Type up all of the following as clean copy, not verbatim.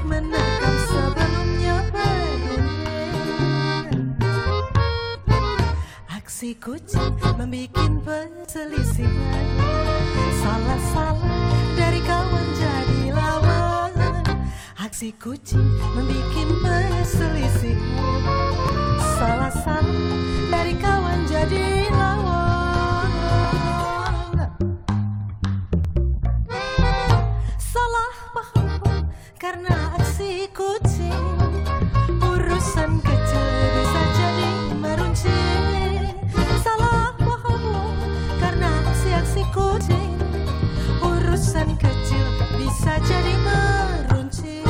menerkam sebelumnya berunding. Aksi kucing membikin perselisihan, salah-salah dari kawan jadi lawan. Aksi kucing membikin perselisihan, salah-salah dari kawan jadi lawan. Salah paham karena aksi kucing, urusan kecil bisa jadi meruncing. Salah paham karena aksi kucing, urusan kecil bisa jadi meruncing.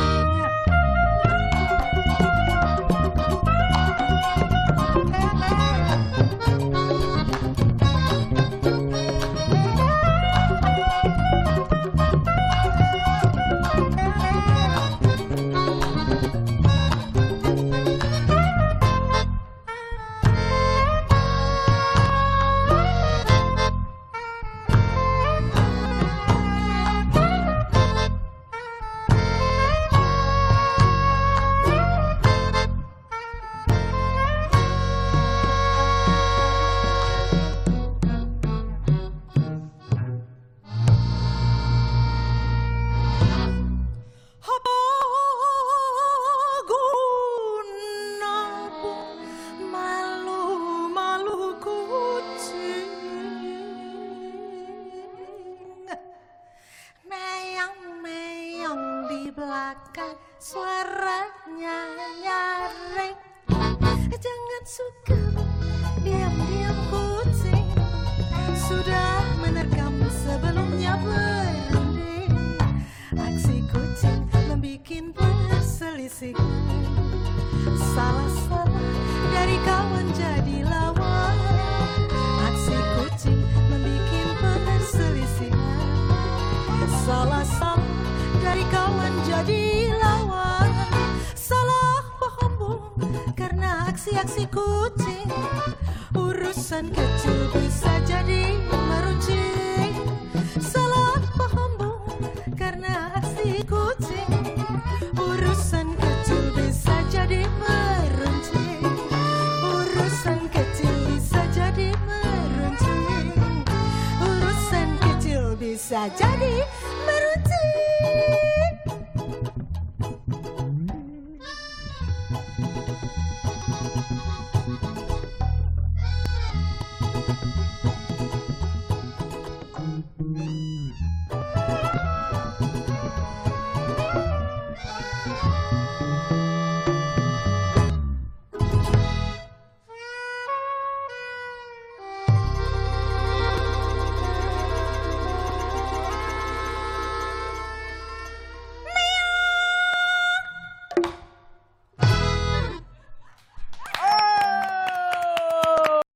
Belakang suaranya nyaring, jangan suka diam-diam kucing, sudah menerkam sebelumnya berunding. Aksi kucing membikin perselisihan, salah-salah dari kawan jadi lawan. Aksi kucing membikin perselisihan, salah-salah dari kawan jadi lawan. Salah paham karena aksi kucing, urusan kecil bisa jadi meruncing. Salah paham karena aksi kucing, urusan kecil bisa jadi meruncing. Urusan kecil bisa jadi meruncing. Urusan kecil bisa jadi meruncing.